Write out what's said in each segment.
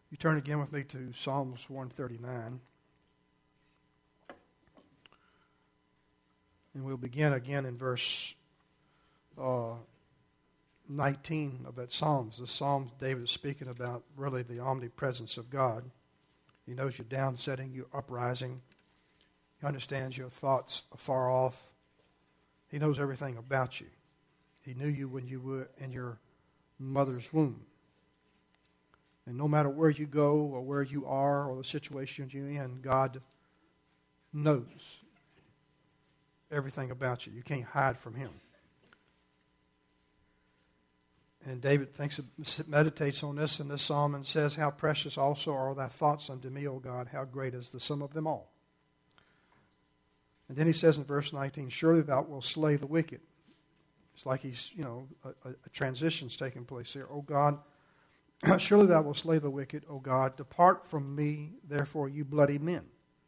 You turn again with me to Psalms 139. And we'll begin again in verse 19 of that Psalms. The Psalms David is speaking about really the omnipresence of God. He knows your downsetting, your uprising. He understands your thoughts afar off. He knows everything about you. He knew you when you were in your mother's womb. And no matter where you go or where you are or the situation you're in, God knows everything about you. You can't hide from Him. And David meditates on this in this psalm and says, "How precious also are thy thoughts unto me, O God, how great is the sum of them all." And then he says in verse 19, "Surely thou wilt slay the wicked." It's like he's, a transition's taking place here. "O God, surely thou wilt slay the wicked, O God. Depart from me, therefore, you bloody men.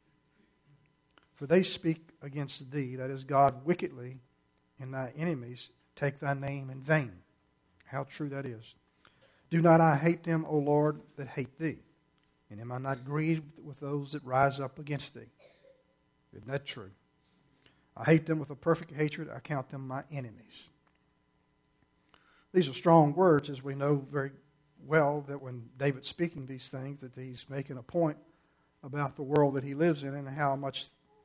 For they speak against thee," that is God, "wickedly, and thy enemies take thy name in vain." How true that is. "Do not I hate them, O Lord, that hate thee? And am I not grieved with those that rise up against thee?" Isn't that true? "I hate them with a perfect hatred. I count them my enemies." These are strong words, as we know very well that when David's speaking these things, that he's making a point about the world that he lives in and how much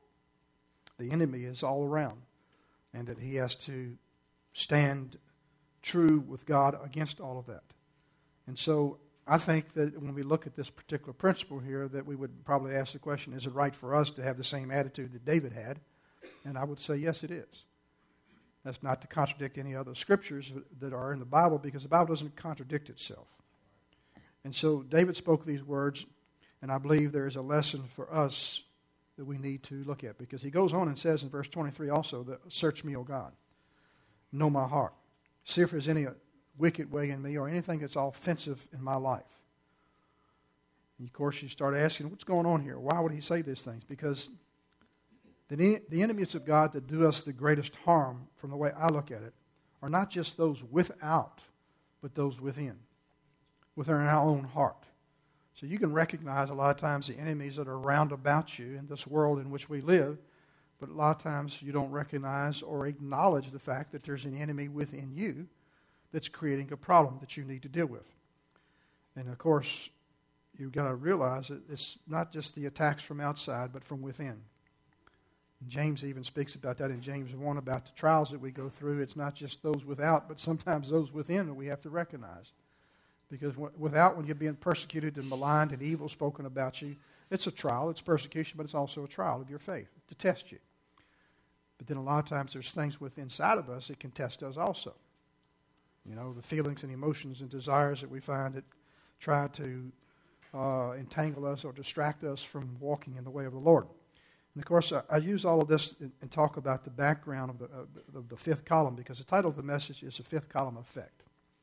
the enemy is all around, and that he has to stand true with God against all of that. And so I think that when we look at this particular principle here, that we would probably ask the question, is it right for us to have the same attitude that David had? And I would say, yes, it is. That's not to contradict any other scriptures that are in the Bible, because the Bible doesn't contradict itself. And so David spoke these words, and I believe there is a lesson for us that we need to look at, because he goes on and says in verse 23 also, that, "Search me, O God, know my heart. See if there's any wicked way in me or anything that's offensive in my life." And of course, you start asking, what's going on here? Why would he say these things? Because the enemies of God that do us the greatest harm, from the way I look at it, are not just those without, but those within our own heart. So you can recognize a lot of times the enemies that are round about you in this world in which we live, but a lot of times you don't recognize or acknowledge the fact that there's an enemy within you that's creating a problem that you need to deal with. And of course, you've got to realize that it's not just the attacks from outside, but from within. And James even speaks about that in James 1, about the trials that we go through. It's not just those without, but sometimes those within that we have to recognize. Because without, when you're being persecuted and maligned and evil spoken about you, it's a trial, it's persecution, but it's also a trial of your faith to test you. But then a lot of times there's things within inside of us that can test us also. The feelings and emotions and desires that we find that try to entangle us or distract us from walking in the way of the Lord. And of course, I use all of this and talk about the background of the fifth column, because the title of the message is The Fifth Column Effect.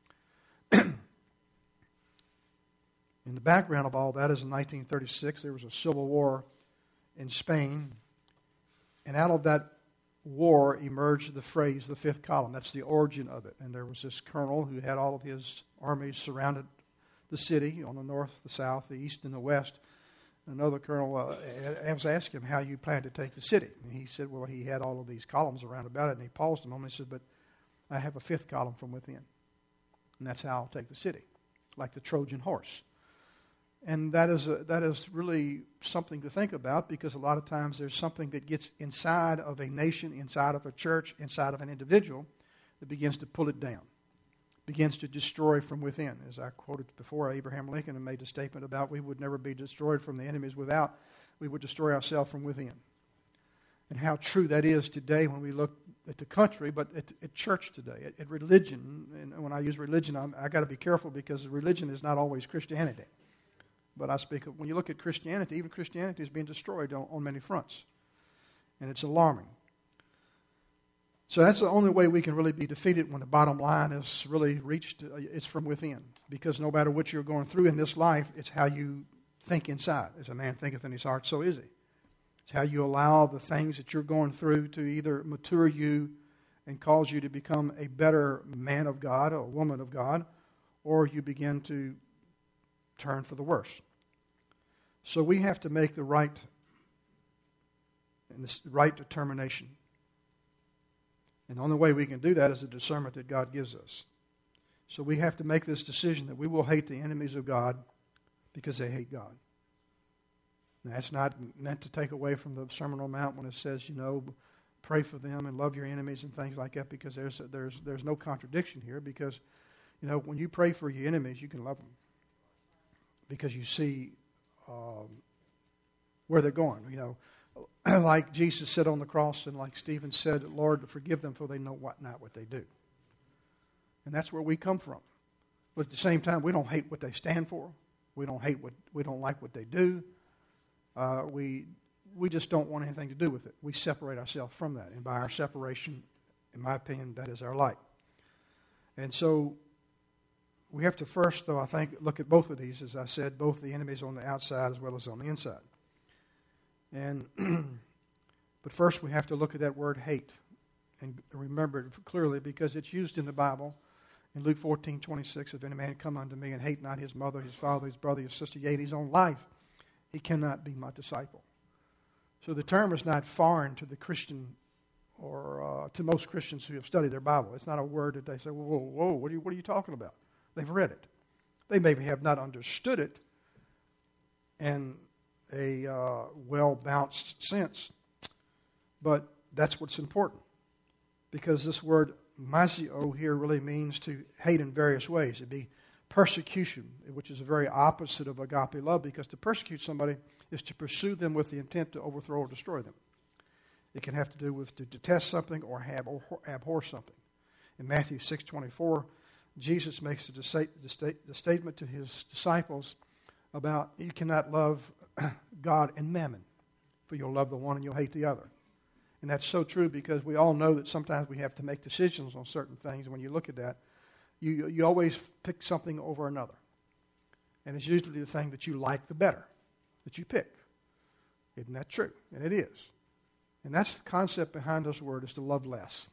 In the background of all that is in 1936, there was a civil war in Spain. And out of that war emerged the phrase, the fifth column. That's the origin of it. And there was this colonel who had all of his armies surrounded the city on the north, the south, the east, and the west. Another colonel, I was asking him how you plan to take the city. And he said, well, he had all of these columns around about it. And he paused a moment and said, but I have a fifth column from within. And that's how I'll take the city, like the Trojan horse. And that is really something to think about, because a lot of times there's something that gets inside of a nation, inside of a church, inside of an individual that begins to pull it down, begins to destroy from within. As I quoted before, Abraham Lincoln made a statement about we would never be destroyed from the enemies without, we would destroy ourselves from within. And how true that is today when we look at the country, but at church today, at religion. And when I use religion, I got to be careful, because religion is not always Christianity. But I speak of, when you look at Christianity, even Christianity is being destroyed on many fronts. And it's alarming. So that's the only way we can really be defeated, when the bottom line is really reached. It's from within. Because no matter what you're going through in this life, it's how you think inside. As a man thinketh in his heart, so is he. It's how you allow the things that you're going through to either mature you and cause you to become a better man of God or woman of God, or you begin to turn for the worse. So we have to make the right determination. And the only way we can do that is the discernment that God gives us. So we have to make this decision that we will hate the enemies of God because they hate God. Now, that's not meant to take away from the Sermon on the Mount when it says, pray for them and love your enemies and things like that, because there's no contradiction here, because, when you pray for your enemies, you can love them because you see where they're going. Like Jesus said on the cross, and like Stephen said, Lord, forgive them, for they know not what they do. And that's where we come from. But at the same time, we don't hate what they stand for. We don't like what they do. We just don't want anything to do with it. We separate ourselves from that. And by our separation, in my opinion, that is our light. And so we have to first, though, I think, look at both of these, as I said, both the enemies on the outside as well as on the inside. And but first we have to look at that word hate and remember it clearly, because it's used in the Bible. In Luke 14:26, if any man come unto me and hate not his mother, his father, his brother, his sister, yea, his own life, he cannot be my disciple. So the term is not foreign to the Christian or to most Christians who have studied their Bible. It's not a word that they say, whoa, what are you talking about? They've read it. They maybe have not understood it in a well-balanced sense, but that's what's important, because this word mazio here really means to hate in various ways. It'd be persecution, which is the very opposite of agape love, because to persecute somebody is to pursue them with the intent to overthrow or destroy them. It can have to do with to detest something or abhor something. In Matthew 6:24, Jesus makes the statement to his disciples about you cannot love God and mammon, for you'll love the one and you'll hate the other. And that's so true, because we all know that sometimes we have to make decisions on certain things. When you look at that, you always pick something over another. And it's usually the thing that you like the better that you pick. Isn't that true? And it is. And that's the concept behind this word, is to love less.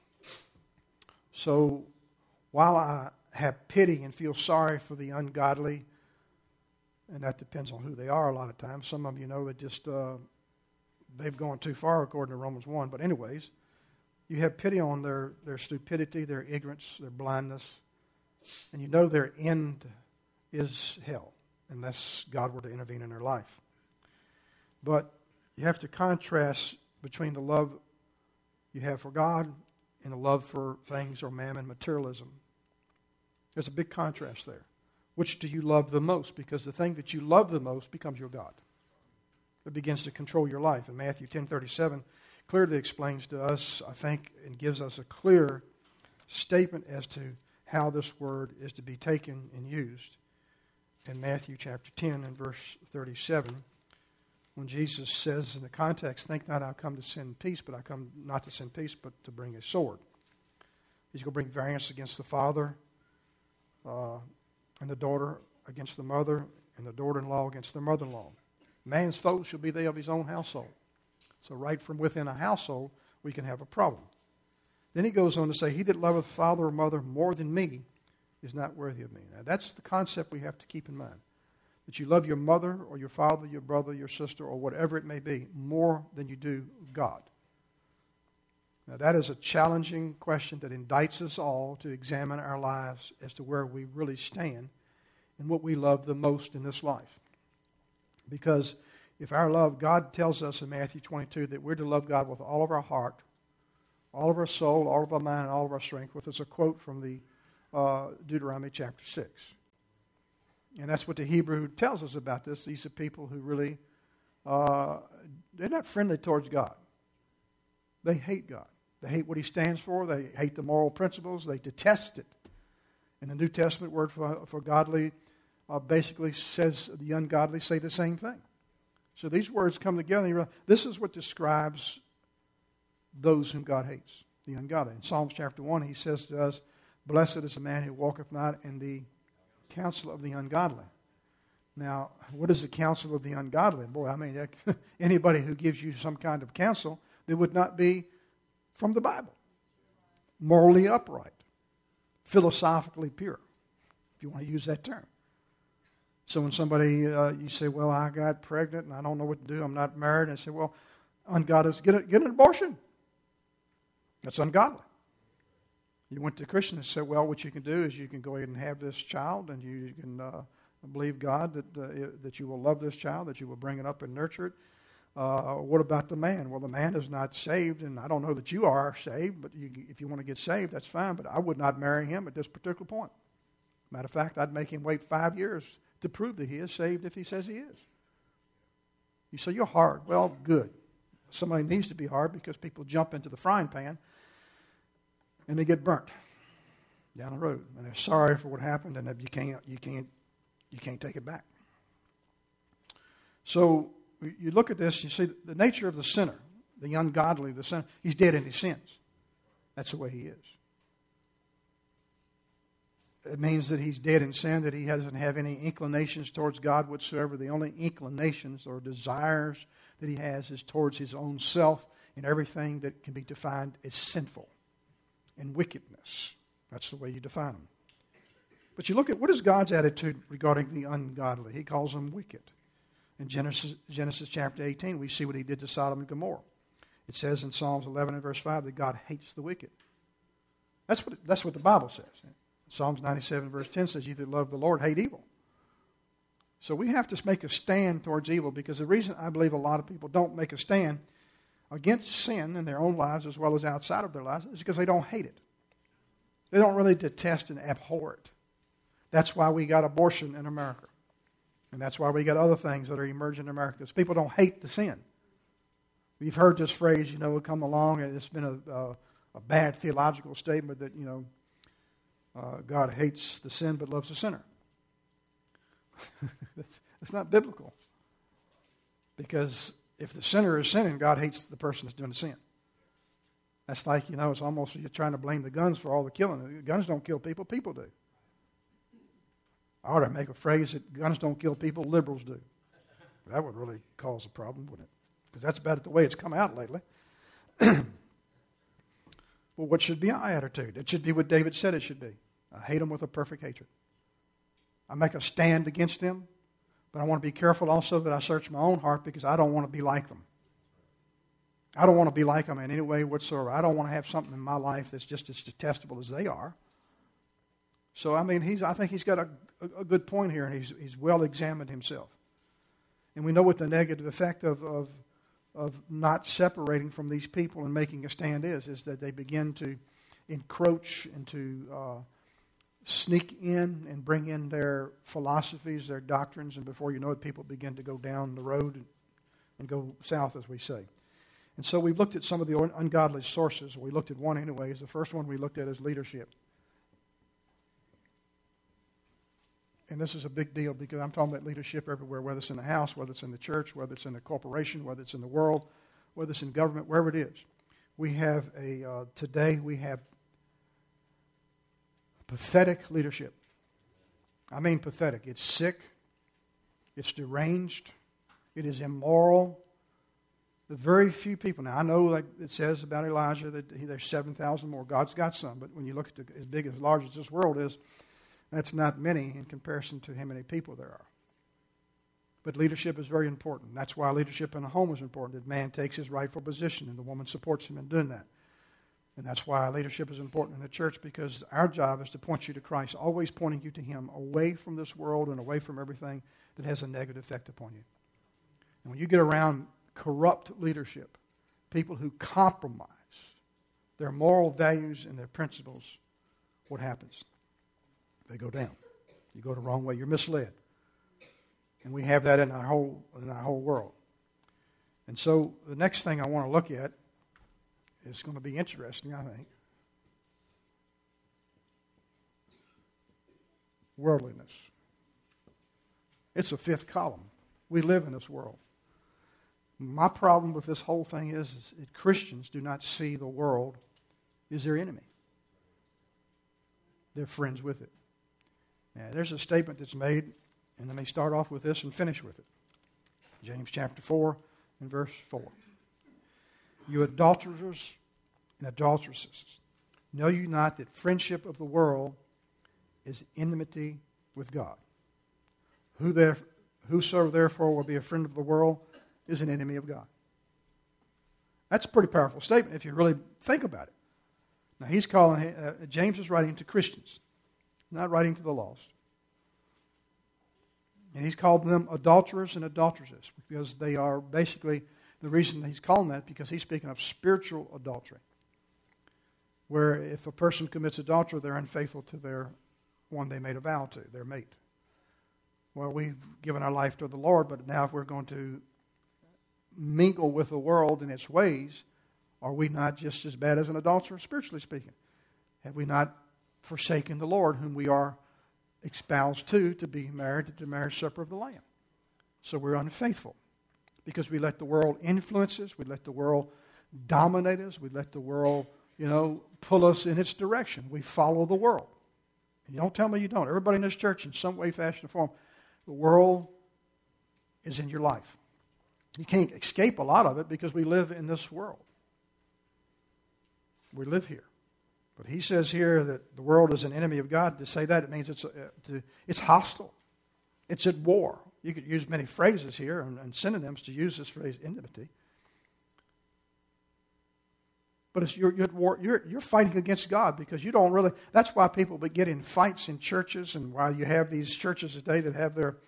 So while I have pity and feel sorry for the ungodly, and that depends on who they are a lot of times. Some of you know that just they've gone too far according to Romans 1. But anyways, you have pity on their stupidity, their ignorance, their blindness, and you know their end is hell unless God were to intervene in their life. But you have to contrast between the love you have for God and the love for things or mammon, materialism. There's a big contrast there. Which do you love the most? Because the thing that you love the most becomes your God. It begins to control your life. And Matthew 10:37 clearly explains to us, I think, and gives us a clear statement as to how this word is to be taken and used. In Matthew chapter 10 and verse 37, when Jesus says in the context, think not I've come to send peace, but I come not to send peace, but to bring a sword. He's going to bring variance against the father, and the daughter against the mother, and the daughter-in-law against the mother-in-law. Man's foes shall be they of his own household. So right from within a household, we can have a problem. Then he goes on to say, he that loveth father or mother more than me is not worthy of me. Now that's the concept we have to keep in mind. That you love your mother or your father, your brother, your sister, or whatever it may be, more than you do God. Now that is a challenging question that indicts us all to examine our lives as to where we really stand and what we love the most in this life. Because if our love, God tells us in Matthew 22 that we're to love God with all of our heart, all of our soul, all of our mind, all of our strength, which is a quote from the Deuteronomy chapter 6. And that's what the Hebrew tells us about this. These are people who really, they're not friendly towards God. They hate God. They hate what he stands for. They hate the moral principles. They detest it. And the New Testament word for godly basically says the ungodly say the same thing. So these words come together and you realize this is what describes those whom God hates, the ungodly. In Psalms chapter 1, he says to us, blessed is the man who walketh not in the counsel of the ungodly. Now, what is the counsel of the ungodly? Boy, I mean, anybody who gives you some kind of counsel that would not be from the Bible. Morally upright. Philosophically pure, if you want to use that term. So when somebody, you say, well, I got pregnant and I don't know what to do, I'm not married, and I say, well, ungodly is get an abortion. That's ungodly. You went to a Christian and said, well, what you can do is you can go ahead and have this child, and you can believe God that you will love this child, that you will bring it up and nurture it. What about the man? Well, the man is not saved, and I don't know that you are saved, but if you want to get saved, that's fine, but I would not marry him at this particular point. Matter of fact, I'd make him wait 5 years to prove that he is saved if he says he is. You say, you're hard. Well, good. Somebody needs to be hard because people jump into the frying pan and they get burnt down the road. And they're sorry for what happened, and you can't take it back. So you look at this, you see the nature of the sinner, the ungodly, the sinner, he's dead in his sins. That's the way he is. It means that he's dead in sin, that he doesn't have any inclinations towards God whatsoever. The only inclinations or desires that he has is towards his own self and everything that can be defined as sinful and wickedness. That's the way you define them. But you look at what is God's attitude regarding the ungodly. He calls them wicked. In Genesis chapter 18, we see what he did to Sodom and Gomorrah. It says in Psalms 11 and verse 5 that God hates the wicked. That's what the Bible says. Psalms 97 verse 10 says, "You that love the Lord hate evil." So we have to make a stand towards evil, because the reason I believe a lot of people don't make a stand against sin in their own lives as well as outside of their lives is because they don't hate it. They don't really detest and abhor it. That's why we got abortion in America. And that's why we got other things that are emerging in America, because people don't hate the sin. We've heard this phrase, come along, and it's been a bad theological statement that, God hates the sin but loves the sinner. It's not biblical. Because if the sinner is sinning, God hates the person that's doing the sin. That's like, it's almost you're trying to blame the guns for all the killing. The guns don't kill people, people do. I ought to make a phrase that guns don't kill people, liberals do. That would really cause a problem, wouldn't it? Because that's about the way it's come out lately. Well, what should be our attitude? It should be what David said it should be. I hate them with a perfect hatred. I make a stand against them, but I want to be careful also that I search my own heart, because I don't want to be like them. I don't want to be like them in any way whatsoever. I don't want to have something in my life that's just as detestable as they are. So, I think he's got a good point here, and he's well examined himself. And we know what the negative effect of not separating from these people and making a stand is that they begin to encroach and to sneak in and bring in their philosophies, their doctrines, and before you know it, people begin to go down the road and go south, as we say. And so we've looked at some of the ungodly sources. We looked at one anyways. The first one we looked at is leadership. And this is a big deal, because I'm talking about leadership everywhere, whether it's in the house, whether it's in the church, whether it's in the corporation, whether it's in the world, whether it's in government, wherever it is. We have today we have pathetic leadership. I mean pathetic. It's sick. It's deranged. It is immoral. The very few people. Now, I know, like it says about Elijah, that there's 7,000 more. God's got some, but when you look at as big, as large as this world is, that's not many in comparison to how many people there are. But leadership is very important. That's why leadership in a home is important. That man takes his rightful position and the woman supports him in doing that. And that's why leadership is important in the church, because our job is to point you to Christ, always pointing you to Him, away from this world and away from everything that has a negative effect upon you. And when you get around corrupt leadership, people who compromise their moral values and their principles, what happens? They go down. You go the wrong way. You're misled. And we have that in our whole world. And so the next thing I want to look at is going to be interesting, I think. Worldliness. It's a fifth column. We live in this world. My problem with this whole thing is that Christians do not see the world as their enemy. They're friends with it. Now, there's a statement that's made, and let me start off with this and finish with it. James chapter 4 and verse 4. You adulterers and adulteresses, know you not that friendship of the world is enmity with God? Whosoever therefore will be a friend of the world is an enemy of God. That's a pretty powerful statement if you really think about it. Now he's calling, James is writing to Christians, not writing to the lost. And he's called them adulterers and adulteresses because they are basically, the reason he's calling that because he's speaking of spiritual adultery. Where if a person commits adultery, they're unfaithful to their one they made a vow to, their mate. Well, we've given our life to the Lord, but now if we're going to mingle with the world and its ways, are we not just as bad as an adulterer, spiritually speaking? Have we not forsaken the Lord, whom we are espoused to be married to the marriage supper of the Lamb? So we're unfaithful because we let the world influence us, we let the world dominate us, we let the world, pull us in its direction. We follow the world. And you don't tell me you don't. Everybody in this church, in some way, fashion, or form, the world is in your life. You can't escape a lot of it because we live in this world. We live here. But he says here that the world is an enemy of God. To say that, it means it's hostile. It's at war. You could use many phrases here and synonyms to use this phrase, enmity. But it's you're at war. You're fighting against God because you don't really. That's why people get in fights in churches, and why you have these churches today that have their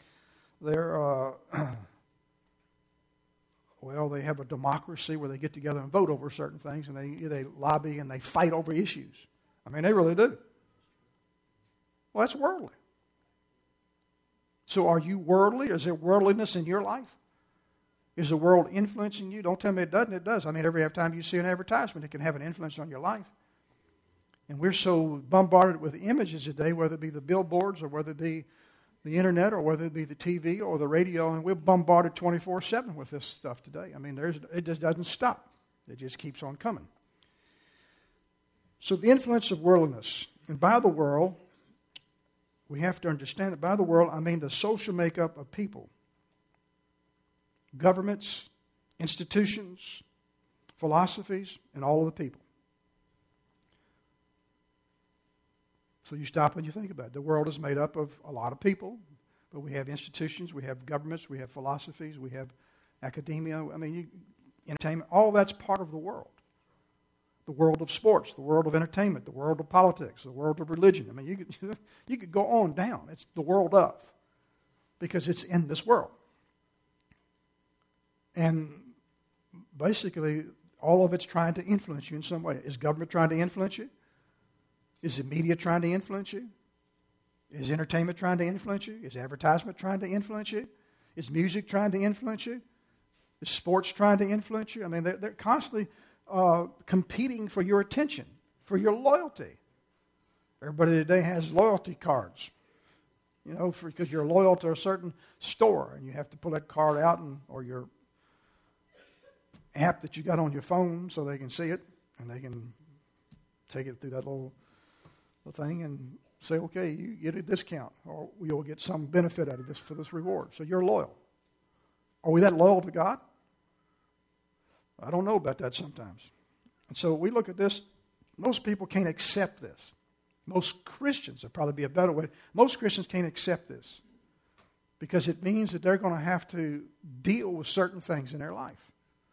they have a democracy where they get together and vote over certain things, and they lobby and they fight over issues. I mean, they really do. Well, that's worldly. So are you worldly? Is there worldliness in your life? Is the world influencing you? Don't tell me it doesn't. It does. I mean, every time you see an advertisement, it can have an influence on your life. And we're so bombarded with images today, whether it be the billboards or whether it be the internet or whether it be the TV or the radio, and we're bombarded 24/7 with this stuff today. I mean, it just doesn't stop. It just keeps on coming. So the influence of worldliness. And by the world, we have to understand that by the world, I mean the social makeup of people. Governments, institutions, philosophies, and all of the people. So you stop and you think about it. The world is made up of a lot of people, but we have institutions, we have governments, we have philosophies, we have academia. I mean, entertainment, all that's part of the world. The world of sports, the world of entertainment, the world of politics, the world of religion. I mean, you could go on down. It's the world of, because it's in this world. And basically, all of it's trying to influence you in some way. Is government trying to influence you? Is the media trying to influence you? Is entertainment trying to influence you? Is advertisement trying to influence you? Is music trying to influence you? Is sports trying to influence you? I mean, they're constantly competing for your attention, for your loyalty. Everybody today has loyalty cards, because you're loyal to a certain store, and you have to pull that card out or your app that you got on your phone so they can see it, and they can take it through that little thing and say, okay, you get a discount, or you'll get some benefit out of this for this reward. So you're loyal. Are we that loyal to God? I don't know about that sometimes. And so we look at this. Most people can't accept this. Most Christians, would probably be a better way. Most Christians can't accept this because it means that they're going to have to deal with certain things in their life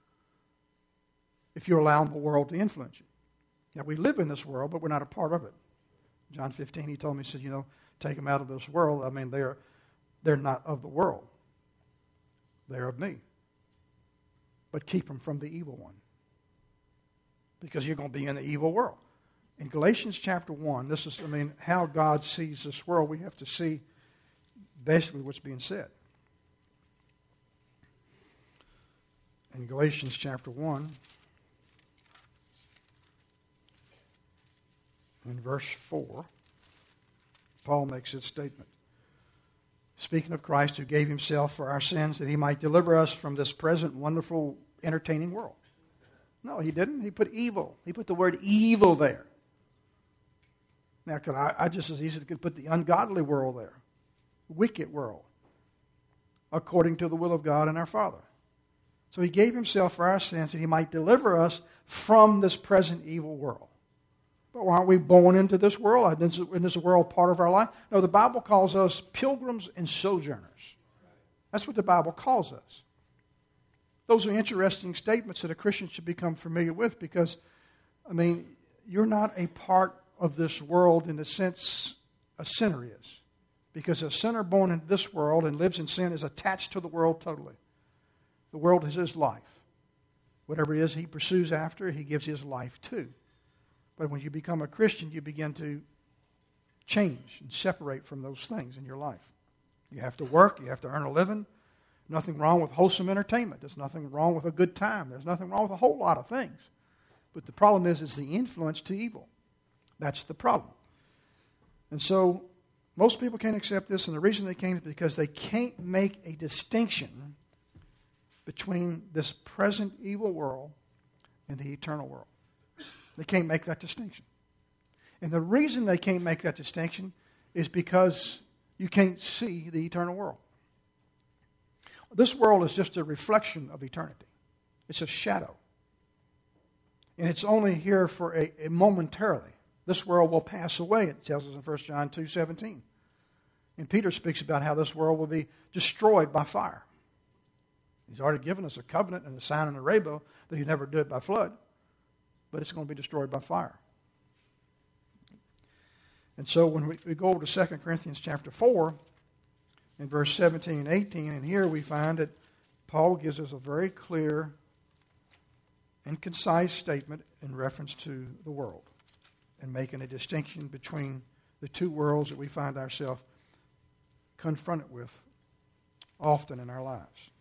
if you're allowing the world to influence you. Now, we live in this world, but we're not a part of it. John 15, he told me, he said, take them out of this world. I mean, they're not of the world. They're of me. But keep them from the evil one, because you're going to be in the evil world. In Galatians chapter 1, this is, how God sees this world. We have to see basically what's being said. In Galatians chapter 1, in verse 4, Paul makes this statement. Speaking of Christ, who gave himself for our sins that he might deliver us from this present wonderful, entertaining world. No, he didn't. He put evil. He put the word evil there. Now, could I just as easily could put the ungodly world there, wicked world, according to the will of God and our Father. So he gave himself for our sins that he might deliver us from this present evil world. But aren't we born into this world? Isn't this world part of our life? No, the Bible calls us pilgrims and sojourners. That's what the Bible calls us. Those are interesting statements that a Christian should become familiar with because, you're not a part of this world in the sense a sinner is. Because a sinner born in this world and lives in sin is attached to the world totally. The world is his life. Whatever it is he pursues after, he gives his life to. But when you become a Christian, you begin to change and separate from those things in your life. You have to work. You have to earn a living. Nothing wrong with wholesome entertainment. There's nothing wrong with a good time. There's nothing wrong with a whole lot of things. But the problem is the influence to evil. That's the problem. And so most people can't accept this, and the reason they can't is because they can't make a distinction between this present evil world and the eternal world. They can't make that distinction. And the reason they can't make that distinction is because you can't see the eternal world. This world is just a reflection of eternity. It's a shadow. And it's only here for a momentarily. This world will pass away, it tells us in 1 John 2:17. And Peter speaks about how this world will be destroyed by fire. He's already given us a covenant and a sign and a rainbow that he'd never do it by flood. But it's going to be destroyed by fire. And so when we go over to 2 Corinthians chapter 4, in verse 17 and 18, and here we find that Paul gives us a very clear and concise statement in reference to the world and making a distinction between the two worlds that we find ourselves confronted with often in our lives.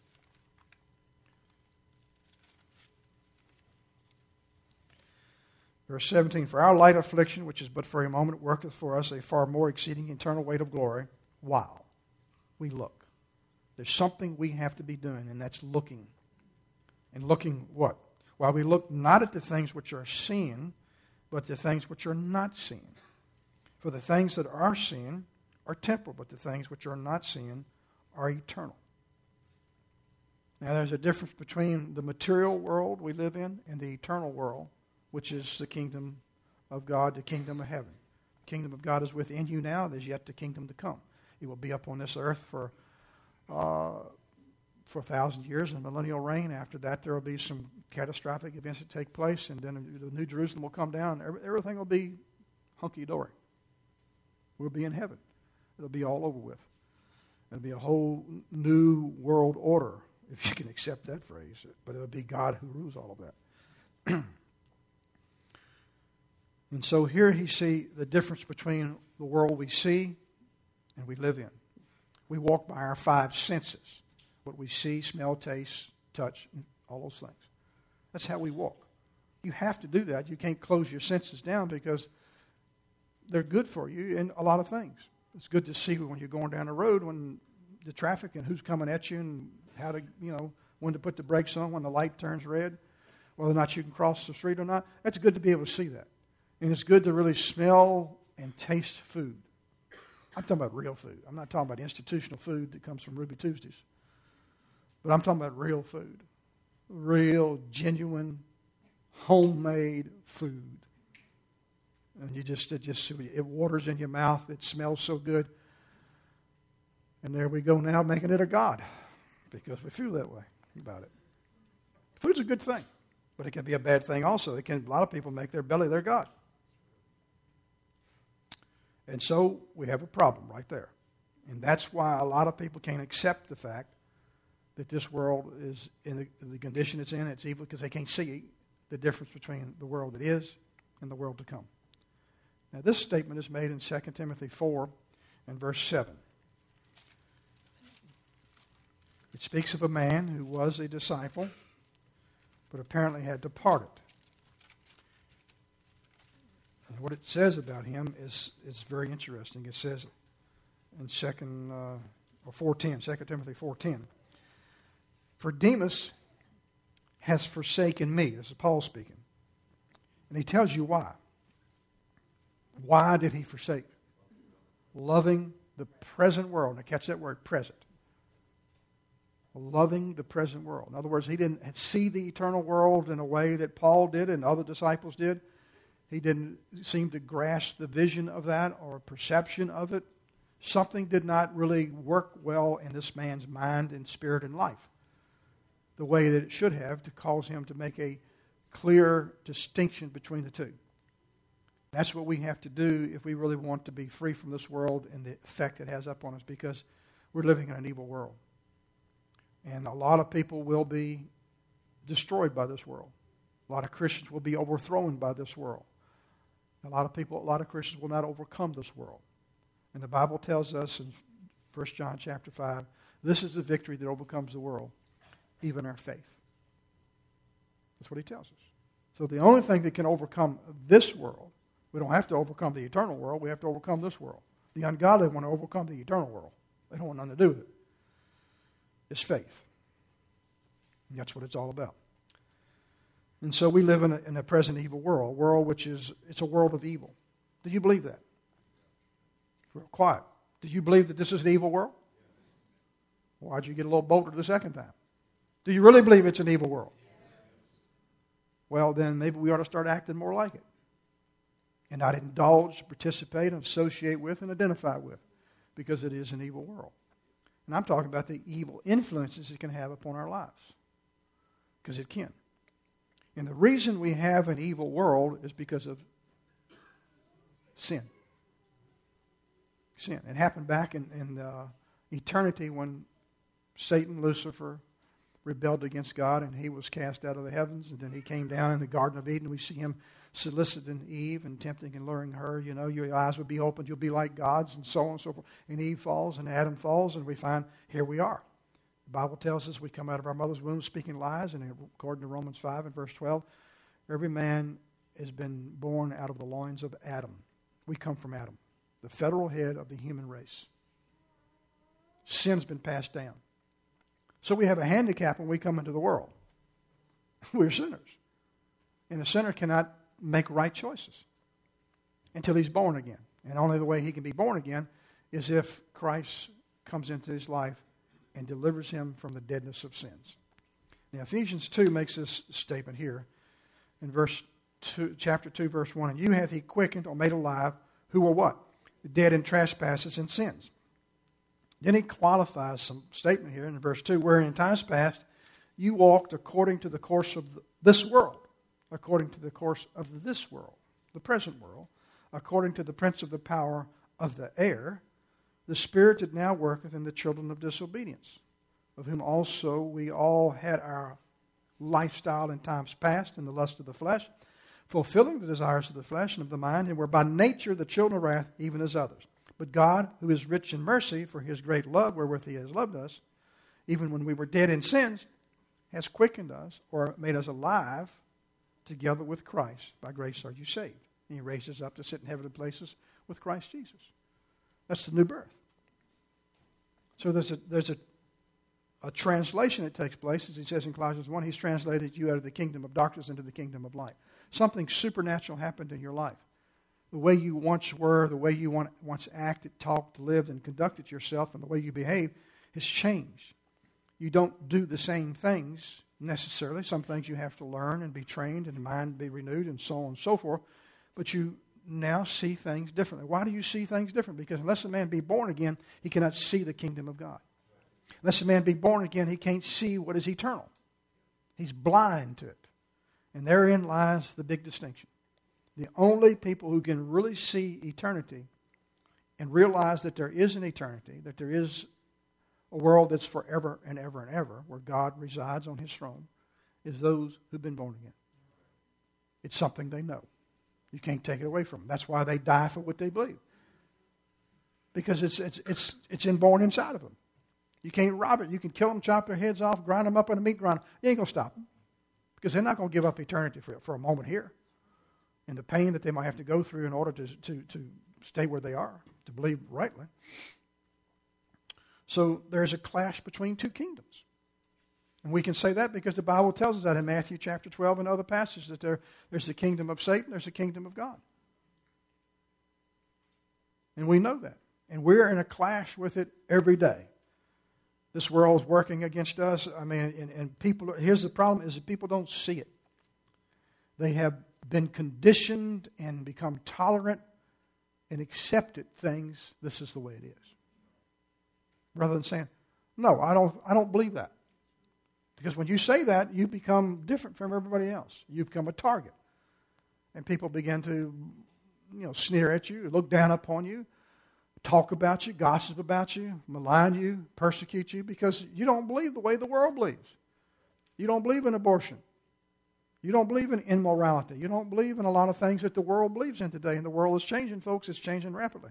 Verse 17, for our light affliction, which is but for a moment, worketh for us a far more exceeding eternal weight of glory, while we look. There's something we have to be doing, and that's looking. And looking what? While we look not at the things which are seen, but the things which are not seen. For the things that are seen are temporal, but the things which are not seen are eternal. Now there's a difference between the material world we live in and the eternal world, which is the kingdom of God, the kingdom of heaven. The kingdom of God is within you now. There's yet the kingdom to come. It will be up on this earth for 1,000 years in millennial reign. After that, there will be some catastrophic events that take place, and then the New Jerusalem will come down. Everything will be hunky-dory. We'll be in heaven. It'll be all over with. It'll be a whole new world order, if you can accept that phrase. But it'll be God who rules all of that. And so here you see the difference between the world we see and we live in. We walk by our five senses. What we see, smell, taste, touch, and all those things. That's how we walk. You have to do that. You can't close your senses down because they're good for you in a lot of things. It's good to see when you're going down the road, when the traffic and who's coming at you and how to, when to put the brakes on, when the light turns red, whether or not you can cross the street or not. That's good to be able to see that. And it's good to really smell and taste food. I'm talking about real food. I'm not talking about institutional food that comes from Ruby Tuesdays. But I'm talking about real food. Real, genuine, homemade food. And it waters in your mouth. It smells so good. And there we go now making it a god. Because we feel that way about it. Food's a good thing. But it can be a bad thing also. A lot of people make their belly their god. And so we have a problem right there. And that's why a lot of people can't accept the fact that this world is in the condition it's in. It's evil because they can't see the difference between the world that is and the world to come. Now this statement is made in 2 Timothy 4 and verse 7. It speaks of a man who was a disciple but apparently had departed. And what it says about him is very interesting. It says in 2 Timothy 4:10, for Demas has forsaken me. This is Paul speaking. And he tells you why. Why did he forsake? Loving the present world. Now catch that word, present. Loving the present world. In other words, he didn't see the eternal world in a way that Paul did and other disciples did. He didn't seem to grasp the vision of that or perception of it. Something did not really work well in this man's mind and spirit and life the way that it should have to cause him to make a clear distinction between the two. That's what we have to do if we really want to be free from this world and the effect it has up on us, because we're living in an evil world. And a lot of people will be destroyed by this world. A lot of Christians will be overthrown by this world. A lot of Christians will not overcome this world. And the Bible tells us in 1 John chapter 5, this is the victory that overcomes the world, even our faith. That's what he tells us. So the only thing that can overcome this world, we don't have to overcome the eternal world, we have to overcome this world. The ungodly want to overcome the eternal world. They don't want nothing to do with it. It's faith. And that's what it's all about. And so we live in a present evil world, a world which is, it's a world of evil. Do you believe that? Real quiet. Do you believe that this is an evil world? Why'd you get a little bolder the second time? Do you really believe it's an evil world? Well, then maybe we ought to start acting more like it. And not indulge, participate, and associate with, and identify with. Because it is an evil world. And I'm talking about the evil influences it can have upon our lives. Because it can. And the reason we have an evil world is because of sin. Sin. It happened back in eternity when Satan, Lucifer, rebelled against God, and he was cast out of the heavens, and then he came down in the Garden of Eden. We see him soliciting Eve and tempting and luring her. You know, your eyes would be opened, you'll be like gods, and so on and so forth. And Eve falls, and Adam falls, and we find, here we are. The Bible tells us we come out of our mother's womb speaking lies, and according to Romans 5 and verse 12, every man has been born out of the loins of Adam. We come from Adam, the federal head of the human race. Sin's been passed down. So we have a handicap when we come into the world. We're sinners. And a sinner cannot make right choices until he's born again. And only the way he can be born again is if Christ comes into his life and delivers him from the deadness of sins. Now, Ephesians 2 makes this statement here in chapter 2, verse 1. And you hath he quickened or made alive who were what? Dead in trespasses and sins. Then he qualifies some statement here in verse 2, wherein in times past you walked according to the course of this world, according to the course of this world, the present world, according to the prince of the power of the air, the spirit that now worketh in the children of disobedience, of whom also we all had our lifestyle in times past in the lust of the flesh, fulfilling the desires of the flesh and of the mind, and were by nature the children of wrath, even as others. But God, who is rich in mercy, for his great love wherewith he has loved us, even when we were dead in sins, has quickened us, or made us alive, together with Christ. By grace are you saved. And he raised us up to sit in heavenly places with Christ Jesus. That's the new birth. So there's a translation that takes place, as he says in Colossians 1, he's translated you out of the kingdom of darkness into the kingdom of light. Something supernatural happened in your life. The way you once were, the way you once acted, talked, lived, and conducted yourself, and the way you behave has changed. You don't do the same things necessarily. Some things you have to learn and be trained and the mind be renewed and so on and so forth. But you now see things differently. Why do you see things differently? Because unless a man be born again, he cannot see the kingdom of God. Unless a man be born again, he can't see what is eternal. He's blind to it. And therein lies the big distinction. The only people who can really see eternity and realize that there is an eternity, that there is a world that's forever and ever and ever, where God resides on his throne, is those who've been born again. It's something they know. You can't take it away from them. That's why they die for what they believe. Because it's inborn inside of them. You can't rob it. You can kill them, chop their heads off, grind them up in a meat grinder. You ain't going to stop them. Because they're not going to give up eternity for a moment here. And the pain that they might have to go through in order to stay where they are, to believe rightly. So there's a clash between two kingdoms. And we can say that because the Bible tells us that in Matthew chapter 12 and other passages, that there's the kingdom of Satan, there's the kingdom of God. And we know that. And we're in a clash with it every day. This world is working against us. I mean, and people, here's the problem, is that people don't see it. They have been conditioned and become tolerant and accepted things, this is the way it is. Rather than saying, no, I don't believe that. Because when you say that, you become different from everybody else. You become a target. And people begin to, sneer at you, look down upon you, talk about you, gossip about you, malign you, persecute you, because you don't believe the way the world believes. You don't believe in abortion. You don't believe in immorality. You don't believe in a lot of things that the world believes in today. And the world is changing, folks. It's changing rapidly.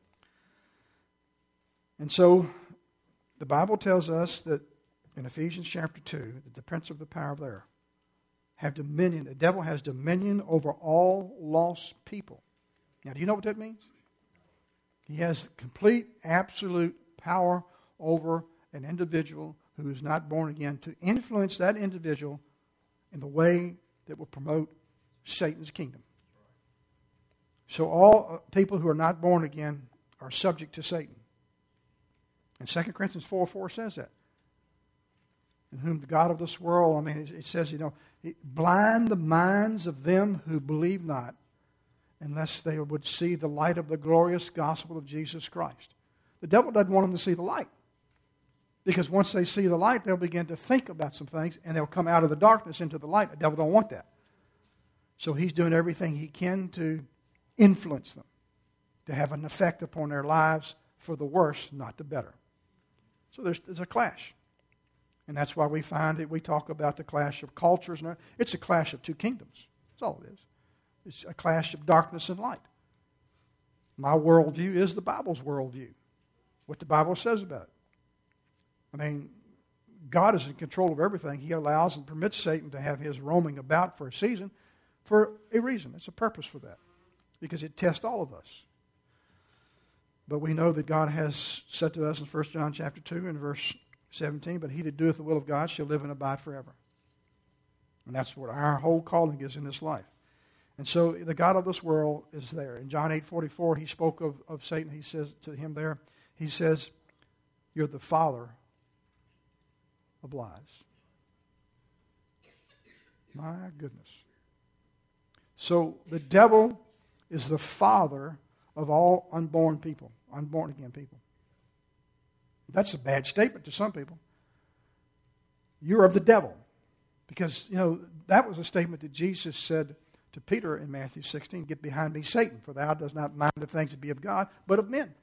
And so the Bible tells us that in Ephesians chapter 2, that the prince of the power of the air have dominion. The devil has dominion over all lost people. Now, do you know what that means? He has complete, absolute power over an individual who is not born again to influence that individual in the way that will promote Satan's kingdom. So all people who are not born again are subject to Satan. And 2 Corinthians 4:4 says that. In whom the God of this world, it says, blind the minds of them who believe not, unless they would see the light of the glorious gospel of Jesus Christ. The devil doesn't want them to see the light. Because once they see the light, they'll begin to think about some things, and they'll come out of the darkness into the light. The devil don't want that. So he's doing everything he can to influence them, to have an effect upon their lives for the worse, not the better. So there's a clash. And that's why we find that we talk about the clash of cultures. It's a clash of two kingdoms. That's all it is. It's a clash of darkness and light. My worldview is the Bible's worldview. What the Bible says about it. God is in control of everything. He allows and permits Satan to have his roaming about for a season for a reason. It's a purpose for that. Because it tests all of us. But we know that God has said to us in 1 John chapter 2 and verse 17, but he that doeth the will of God shall live and abide forever. And that's what our whole calling is in this life. And so the God of this world is there. In John 8:44, he spoke of Satan. He says to him there, he says, you're the father of lies. My goodness. So the devil is the father of all unborn people, unborn again people. That's a bad statement to some people. You're of the devil. Because, that was a statement that Jesus said to Peter in Matthew 16, get behind me, Satan, for thou dost not mind the things that be of God, but of men.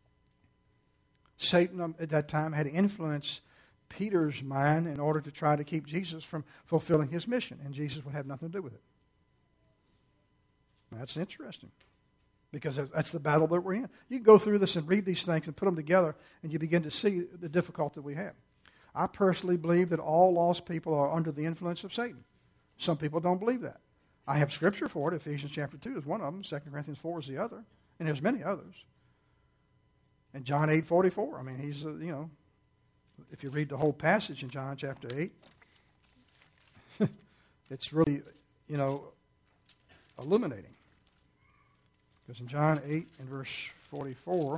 Satan at that time had influenced Peter's mind in order to try to keep Jesus from fulfilling his mission, and Jesus would have nothing to do with it. That's interesting. Because that's the battle that we're in. You can go through this and read these things and put them together, and you begin to see the difficulty we have. I personally believe that all lost people are under the influence of Satan. Some people don't believe that. I have scripture for it. Ephesians chapter 2 is one of them. 2 Corinthians 4 is the other. And there's many others. And John 8:44, he's, if you read the whole passage in John chapter 8, it's really, illuminating. Because in John 8 and verse 44,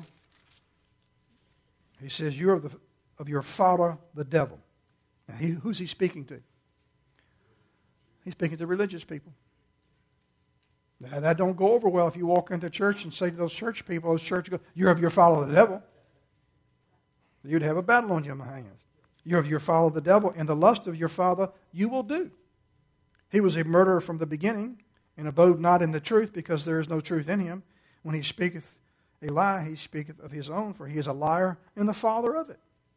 he says, you are of your father, the devil. Now, who's he speaking to? He's speaking to religious people. Now, that don't go over well if you walk into church and say to those church people, you're of your father, the devil. You'd have a battle on your hands. You're of your father, the devil, and the lust of your father you will do. He was a murderer from the beginning, and abode not in the truth, because there is no truth in him. When he speaketh a lie, he speaketh of his own, for he is a liar and the father of it.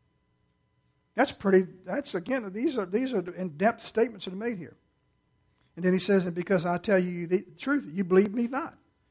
These are in-depth statements that are made here. And then he says, and because I tell you the truth, you believe me not.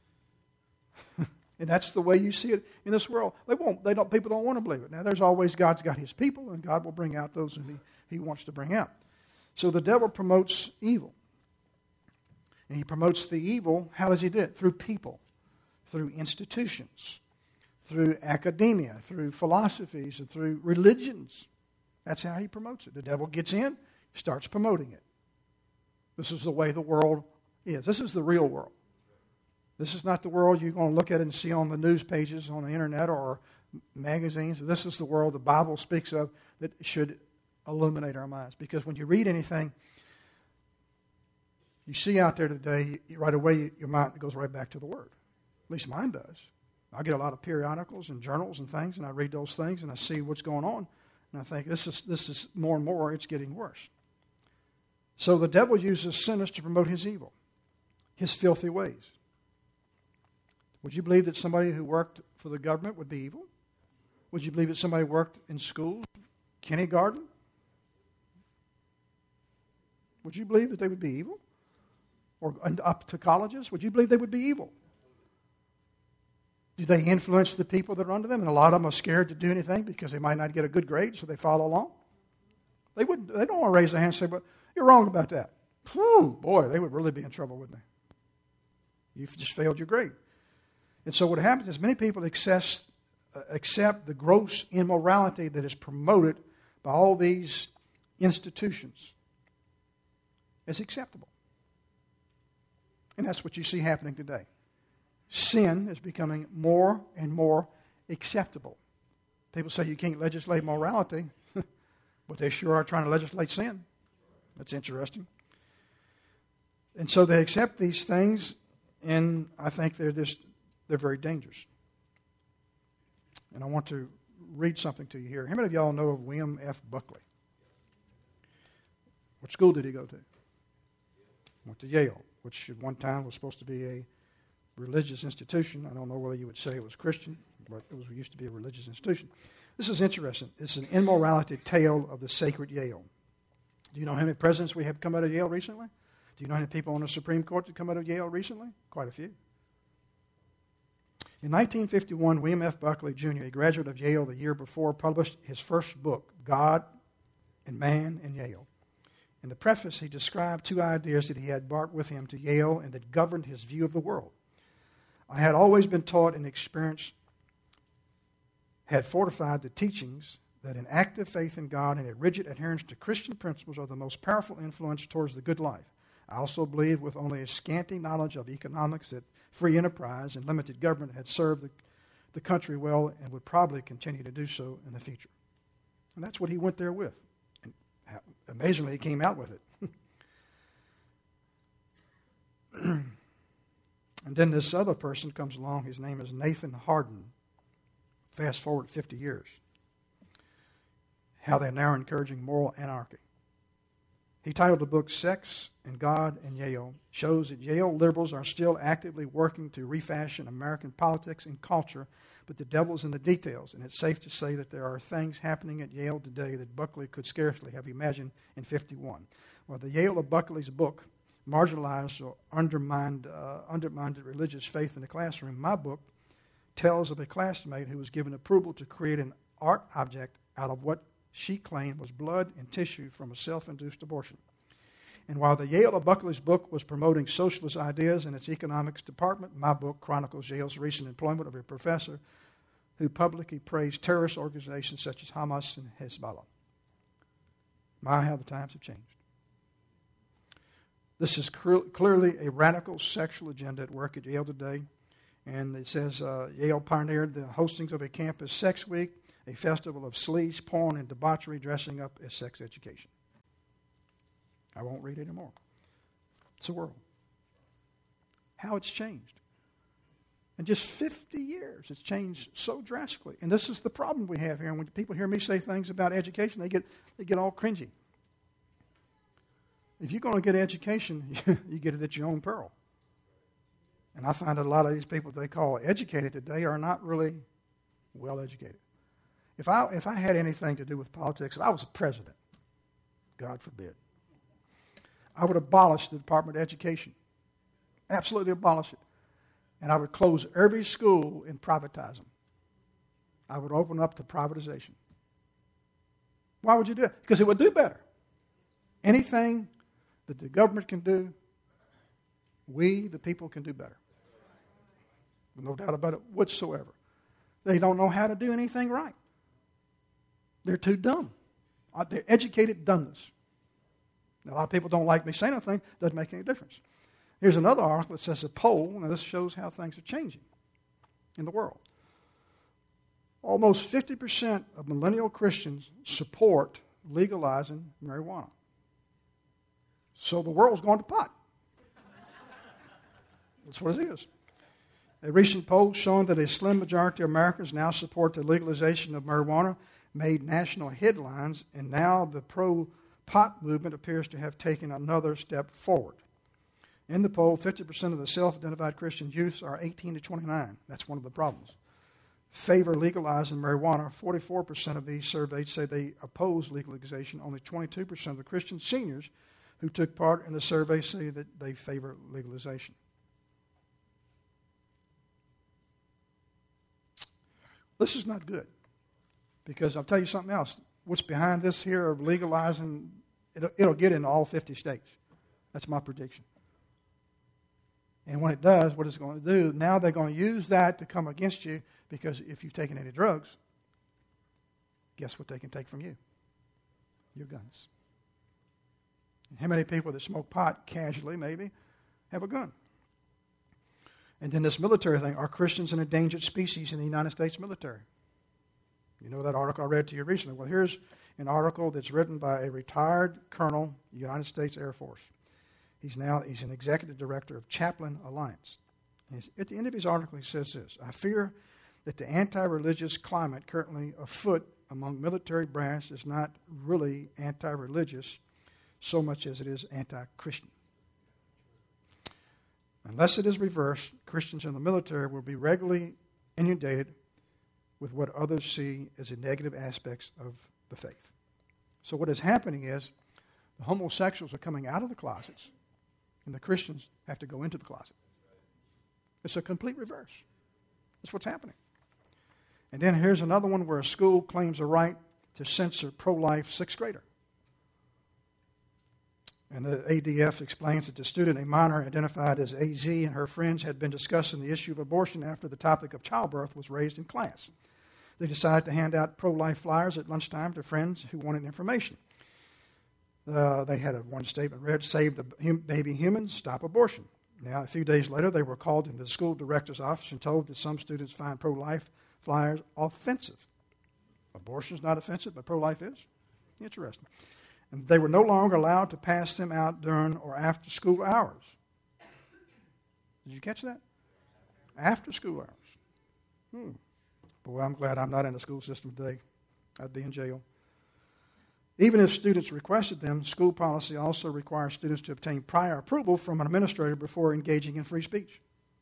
And that's the way you see it in this world. People don't want to believe it. Now, God's got his people, and God will bring out those whom he wants to bring out. So the devil promotes evil. And he promotes the evil. How does he do it? Through people, through institutions, through academia, through philosophies, and through religions. That's how he promotes it. The devil gets in, starts promoting it. This is the way the world is. This is the real world. This is not the world you're going to look at and see on the news pages, on the internet, or magazines. This is the world the Bible speaks of that should illuminate our minds. Because when you read anything you see out there today, right away your mind goes right back to the Word. At least mine does. I get a lot of periodicals and journals and things, and I read those things, and I see what's going on, and I think this is more and more, it's getting worse. So the devil uses sinners to promote his evil, his filthy ways. Would you believe that somebody who worked for the government would be evil? Would you believe that somebody who worked in school, kindergarten? Would you believe that they would be evil? Or up to colleges? Would you believe they would be evil? Do they influence the people that are under them? And a lot of them are scared to do anything because they might not get a good grade, so they follow along. They don't want to raise their hand and say, "But you're wrong about that." Whew, boy, they would really be in trouble, wouldn't they? You've just failed your grade. And so what happens is many people accept the gross immorality that is promoted by all these institutions as acceptable. And that's what you see happening today. Sin is becoming more and more acceptable. People say you can't legislate morality, but they sure are trying to legislate sin. That's interesting. And so they accept these things, and I think they're very dangerous. And I want to read something to you here. How many of y'all know of William F. Buckley? What school did he go to? Went to Yale, which at one time was supposed to be a religious institution. I don't know whether you would say it was Christian, but it used to be a religious institution. This is interesting. It's an immorality tale of the sacred Yale. Do you know how many presidents we have come out of Yale recently? Do you know how many people on the Supreme Court that come out of Yale recently? Quite a few. In 1951, William F. Buckley, Jr., a graduate of Yale the year before, published his first book, God and Man in Yale. In the preface, he described two ideas that he had brought with him to Yale and that governed his view of the world. I had always been taught and experienced had fortified the teachings that an active faith in God and a rigid adherence to Christian principles are the most powerful influence towards the good life. I also believe with only a scanty knowledge of economics that free enterprise and limited government had served the country well and would probably continue to do so in the future. And that's what he went there with. And amazingly, he came out with it. And then this other person comes along. His name is Nathan Hardin. Fast forward 50 years. How they're now encouraging moral anarchy. He titled the book Sex and God in Yale, shows that Yale liberals are still actively working to refashion American politics and culture, but the devil's in the details, and it's safe to say that there are things happening at Yale today that Buckley could scarcely have imagined in 51. Well, the Yale of Buckley's book, Marginalized or Undermined Religious Faith in the Classroom, my book, tells of a classmate who was given approval to create an art object out of what she claimed was blood and tissue from a self-induced abortion. And while the Yale of Buckley's book was promoting socialist ideas in its economics department, my book chronicles Yale's recent employment of a professor who publicly praised terrorist organizations such as Hamas and Hezbollah. My, how the times have changed. This is clearly a radical sexual agenda at work at Yale today. And it says Yale pioneered the hostings of a campus sex week, a festival of sleaze, porn, and debauchery dressing up as sex education. I won't read anymore. It's the world. How it's changed. In just 50 years, it's changed so drastically. And this is the problem we have here. And when people hear me say things about education, they get all cringy. If you're going to get education, you get it at your own peril. And I find that a lot of these people they call educated today are not really well educated. If I had anything to do with politics, if I was a president, God forbid, I would abolish the Department of Education. Absolutely abolish it. And I would close every school and privatize them. I would open up to privatization. Why would you do it? Because it would do better. Anything that the government can do, we, the people, can do better. No doubt about it whatsoever. They don't know how to do anything right. They're too dumb. They're educated dumbness. Now, a lot of people don't like me saying anything. Doesn't make any difference. Here's another article that says a poll. Now, this shows how things are changing in the world. Almost 50% of millennial Christians support legalizing marijuana. So the world's going to pot. That's what it is. A recent poll showing that a slim majority of Americans now support the legalization of marijuana made national headlines, and now the pro-pot movement appears to have taken another step forward. In the poll, 50% of the self-identified Christian youths are 18 to 29. That's one of the problems. Favor legalizing marijuana. 44% of these surveyed say they oppose legalization. Only 22% of the Christian seniors who took part in the survey say that they favor legalization. This is not good, because I'll tell you something else. What's behind this here of legalizing, it'll get into all 50 states. That's my prediction. And when it does, what it's going to do, now they're going to use that to come against you, because if you've taken any drugs, guess what they can take from you? Your guns. And how many people that smoke pot casually, maybe, have a gun? And then this military thing, are Christians an endangered species in the United States military? You know that article I read to you recently. Well, here's an article that's written by a retired colonel, United States Air Force. He's an executive director of Chaplain Alliance. And at the end of his article, he says this: I fear that the anti-religious climate currently afoot among military brass is not really anti-religious so much as it is anti-Christian. Unless it is reversed, Christians in the military will be regularly inundated with what others see as the negative aspects of the faith. So what is happening is the homosexuals are coming out of the closets, and the Christians have to go into the closet. It's a complete reverse. That's what's happening. And then here's another one where a school claims a right to censor pro-life sixth grader. And the ADF explains that the student, a minor identified as AZ, and her friends had been discussing the issue of abortion after the topic of childbirth was raised in class. They decided to hand out pro-life flyers at lunchtime to friends who wanted information. They had one statement read, "Save the baby humans, stop abortion." Now, a few days later, they were called into the school director's office and told that some students find pro-life flyers offensive. Abortion is not offensive, but pro-life is? Interesting. And they were no longer allowed to pass them out during or after school hours. Did you catch that? After school hours. Boy, I'm glad I'm not in the school system today. I'd be in jail. Even if students requested them, school policy also requires students to obtain prior approval from an administrator before engaging in free speech.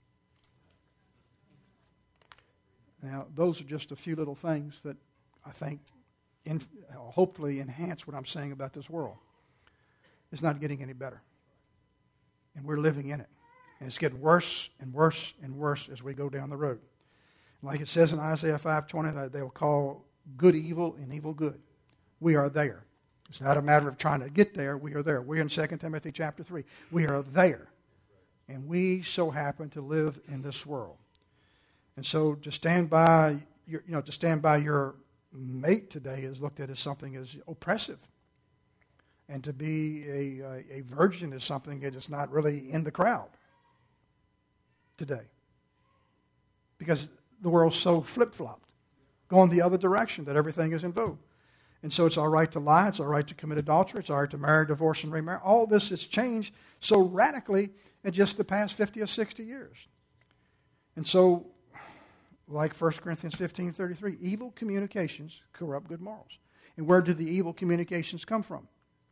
Now, those are just a few little things that I think hopefully enhance what I'm saying about this world. It's not getting any better. And we're living in it. And it's getting worse and worse and worse as we go down the road. Like it says in Isaiah 5:20, that they will call good evil and evil good. We are there. It's not a matter of trying to get there. We are there. We're in 2 Timothy chapter 3. We are there. And we so happen to live in this world. And so to stand by your mate today is looked at as something as oppressive. And to be a virgin is something that is not really in the crowd today. Because the world's so flip-flopped, going the other direction, that everything is in vogue. And so it's all right to lie, it's all right to commit adultery, it's all right to marry, divorce, and remarry. All this has changed so radically in just the past 50 or 60 years. And so, like 1 Corinthians 15:33, evil communications corrupt good morals. And where do the evil communications come from?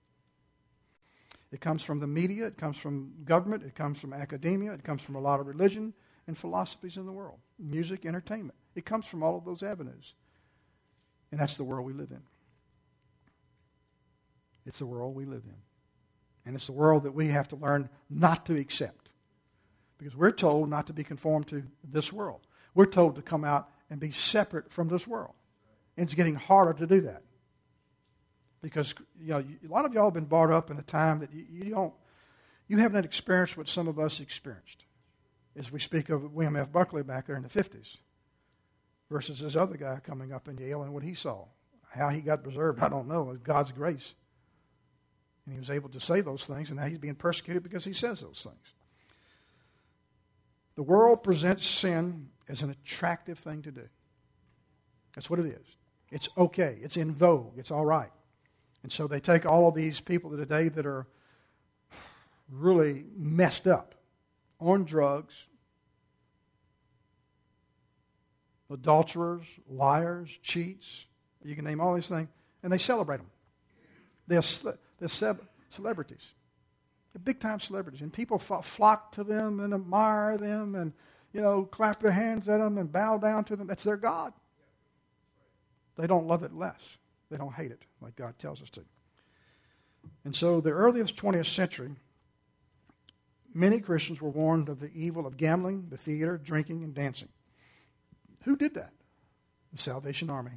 It comes from the media, it comes from government, it comes from academia, it comes from a lot of religion and philosophies in the world. Music, entertainment. It comes from all of those avenues. And that's the world we live in. It's the world we live in. And it's the world that we have to learn not to accept. Because we're told not to be conformed to this world. We're told to come out and be separate from this world. And it's getting harder to do that. Because a lot of y'all have been brought up in a time that you haven't experienced what some of us experienced. As we speak of William F. Buckley back there in the 50s versus this other guy coming up in Yale and what he saw. How he got preserved, I don't know. It was God's grace. And he was able to say those things, and now he's being persecuted because he says those things. The world presents sin as an attractive thing to do. That's what it is. It's okay. It's in vogue. It's all right. And so they take all of these people today that are really messed up on drugs, adulterers, liars, cheats. You can name all these things, and they celebrate them. They're celebrities. They're big-time celebrities, and people flock to them and admire them and, clap their hands at them and bow down to them. That's their God. They don't love it less. They don't hate it like God tells us to. And so the earliest 20th century, many Christians were warned of the evil of gambling, the theater, drinking, and dancing. Who did that? The Salvation Army.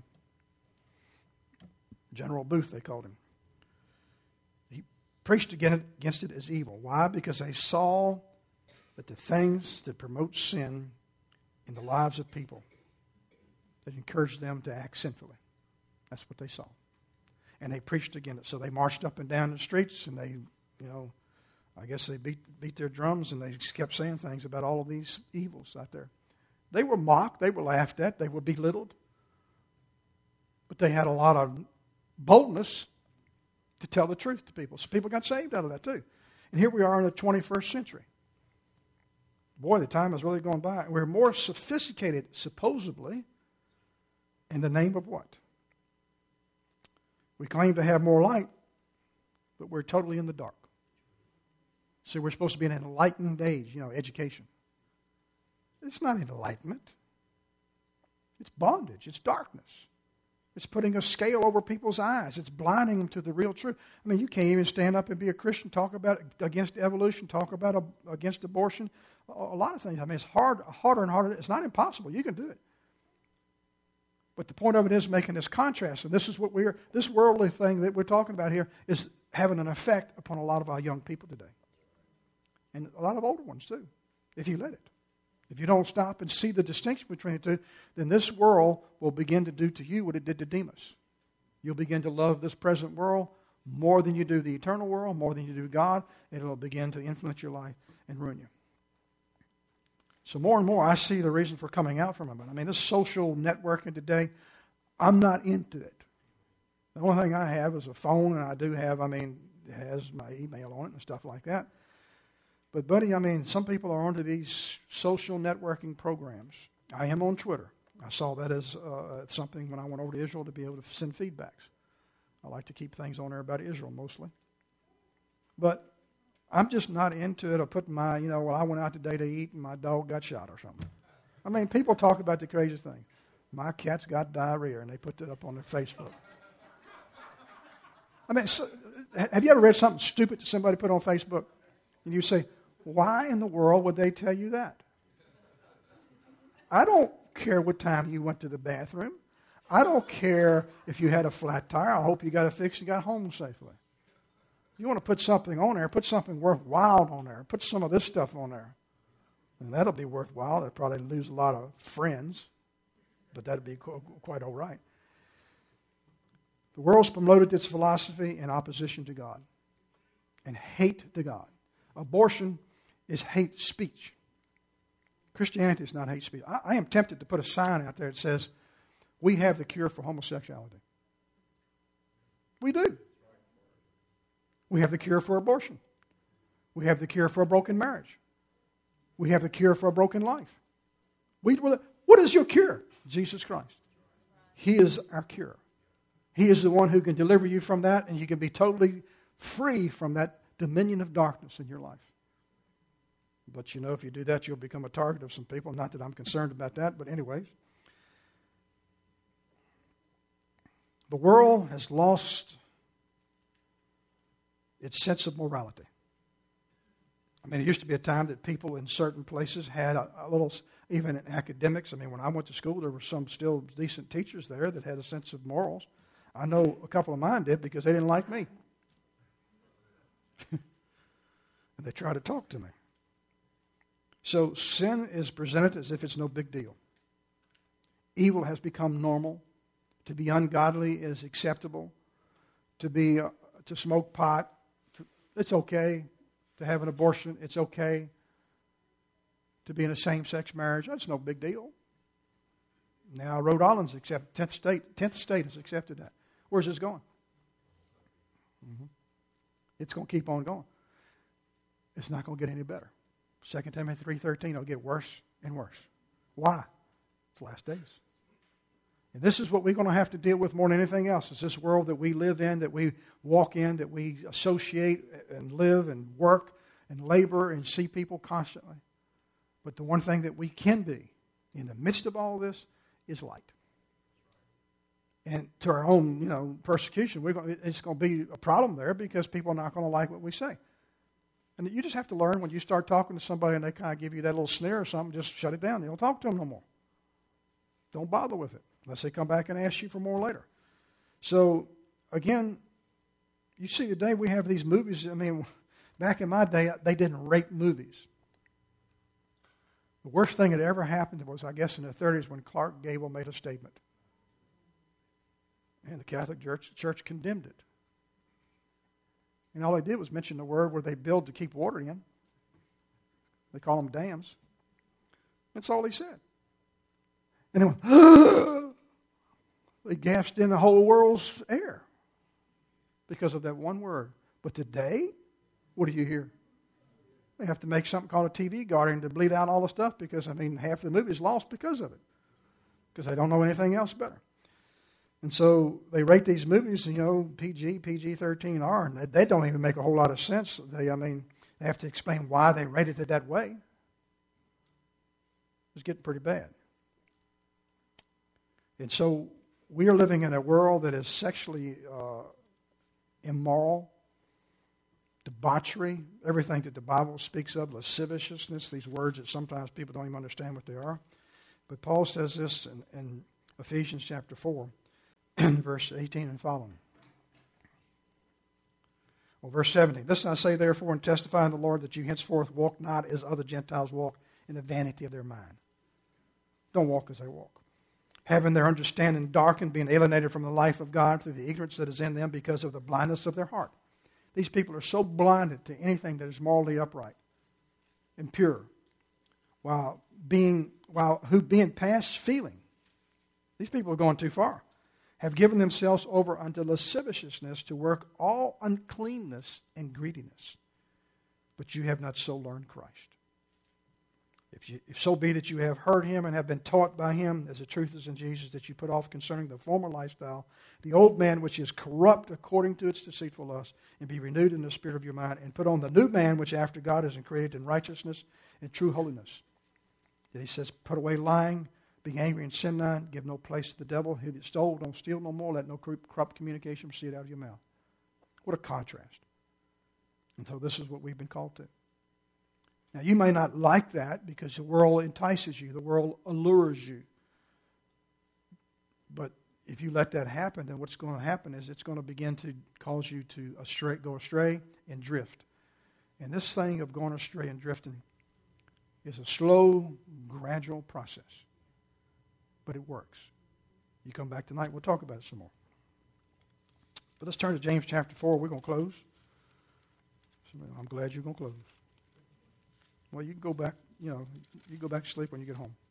General Booth, they called him. He preached against it as evil. Why? Because they saw that the things that promote sin in the lives of people, that encouraged them to act sinfully. That's what they saw. And they preached against it. So they marched up and down the streets, and they, I guess they beat their drums, and they just kept saying things about all of these evils out there. They were mocked. They were laughed at. They were belittled. But they had a lot of boldness to tell the truth to people. So people got saved out of that too. And here we are in the 21st century. Boy, the time is really going by. We're more sophisticated, supposedly, in the name of what? We claim to have more light, but we're totally in the dark. So we're supposed to be in an enlightened age, education. It's not enlightenment. It's bondage. It's darkness. It's putting a scale over people's eyes. It's blinding them to the real truth. I mean, you can't even stand up and be a Christian, talk about against evolution, talk about against abortion, a lot of things. I mean, it's harder and harder. It's not impossible. You can do it. But the point of it is making this contrast. And this is what this worldly thing that we're talking about here is having an effect upon a lot of our young people today. And a lot of older ones too, if you let it. If you don't stop and see the distinction between the two, then this world will begin to do to you what it did to Demas. You'll begin to love this present world more than you do the eternal world, more than you do God. It'll begin to influence your life and ruin you. So more and more, I see the reason for coming out from it. I mean, this social networking today, I'm not into it. The only thing I have is a phone, and I do have, it has my email on it and stuff like that. But, buddy, some people are onto these social networking programs. I am on Twitter. I saw that as something when I went over to Israel to be able to send feedbacks. I like to keep things on there about Israel mostly. But I'm just not into it or putting my, I went out today to eat and my dog got shot or something. People talk about the craziest thing. My cat's got diarrhea, and they put that up on their Facebook. Have you ever read something stupid that somebody put on Facebook? And you say, why in the world would they tell you that? I don't care what time you went to the bathroom. I don't care if you had a flat tire. I hope you got it fixed and got home safely. If you want to put something on there, put something worthwhile on there. Put some of this stuff on there. And that'll be worthwhile. They'll probably lose a lot of friends, but that'd be quite all right. The world's promoted its philosophy in opposition to God and hate to God. Abortion is hate speech. Christianity is not hate speech. I am tempted to put a sign out there that says, we have the cure for homosexuality. We do. We have the cure for abortion. We have the cure for a broken marriage. We have the cure for a broken life. What is your cure? Jesus Christ. He is our cure. He is the one who can deliver you from that, and you can be totally free from that dominion of darkness in your life. But if you do that, you'll become a target of some people. Not that I'm concerned about that, but anyways. The world has lost its sense of morality. It used to be a time that people in certain places had a little, even in academics. When I went to school, there were some still decent teachers there that had a sense of morals. I know a couple of mine did because they didn't like me. And they tried to talk to me. So sin is presented as if it's no big deal. Evil has become normal. To be ungodly is acceptable. To smoke pot, it's okay. To have an abortion, it's okay. To be in a same-sex marriage, that's no big deal. Now Rhode Island's accepted, 10th state has accepted that. Where's this going? It's going to keep on going. It's not going to get any better. 2 Timothy 3:13, it'll get worse and worse. Why? It's the last days. And this is what we're going to have to deal with more than anything else. It's this world that we live in, that we walk in, that we associate and live and work and labor and see people constantly. But the one thing that we can be in the midst of all this is light. And to our own, persecution, it's going to be a problem there because people are not going to like what we say. And you just have to learn when you start talking to somebody and they kind of give you that little sneer or something, just shut it down. You don't talk to them no more. Don't bother with it unless they come back and ask you for more later. So, again, you see today we have these movies. I mean, back in my day, they didn't rate movies. The worst thing that ever happened was, I guess, in the 30s when Clark Gable made a statement. And the Catholic Church condemned it. And all they did was mention the word where they build to keep water in. They call them dams. That's all he said. And they went, they gasped in the whole world's air because of that one word. But today, what do you hear? They have to make something called a TV guardian to bleed out all the stuff because, half the movie is lost because of it. Because they don't know anything else better. And so they rate these movies, PG, PG-13R, and they don't even make a whole lot of sense. They have to explain why they rated it that way. It's getting pretty bad. And so we are living in a world that is sexually immoral, debauchery, everything that the Bible speaks of, lasciviousness, these words that sometimes people don't even understand what they are. But Paul says this in Ephesians chapter 4. Verse 18 and following. Well, verse 17. This I say therefore and testify in the Lord that you henceforth walk not as other Gentiles walk in the vanity of their mind. Don't walk as they walk. Having their understanding darkened, being alienated from the life of God through the ignorance that is in them because of the blindness of their heart. These people are so blinded to anything that is morally upright and pure, while being past feeling. These people are going too far. Have given themselves over unto lasciviousness to work all uncleanness and greediness. But you have not so learned Christ. If so be that you have heard him and have been taught by him, as the truth is in Jesus, that you put off concerning the former lifestyle, the old man which is corrupt according to its deceitful lust, and be renewed in the spirit of your mind, and put on the new man which after God is created in righteousness and true holiness. Then he says, put away lying, being angry and sin not, give no place to the devil. He that stole, don't steal no more. Let no corrupt communication proceed out of your mouth. What a contrast. And so this is what we've been called to. Now, you may not like that because the world entices you. The world allures you. But if you let that happen, then what's going to happen is it's going to begin to cause you to go astray and drift. And this thing of going astray and drifting is a slow, gradual process. But it works. You come back tonight, we'll talk about it some more. But let's turn to James chapter 4. We're going to close. I'm glad you're going to close. Well, you can go back, you go back to sleep when you get home.